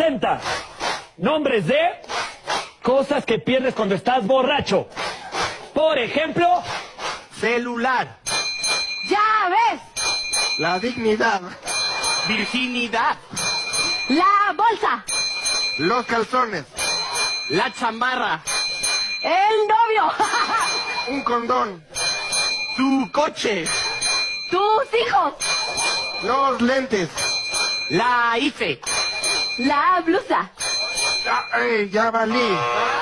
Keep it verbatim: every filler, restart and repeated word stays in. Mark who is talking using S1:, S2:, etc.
S1: presenta nombres de cosas que pierdes cuando estás borracho. Por ejemplo,
S2: celular,
S3: llaves,
S2: la dignidad,
S4: virginidad,
S3: la bolsa,
S2: los calzones,
S4: la chamarra,
S3: el novio,
S2: un condón,
S4: tu coche,
S3: tus hijos,
S2: los lentes.
S4: la I F E.
S3: la blusa.
S2: Ya, eh, ya valí.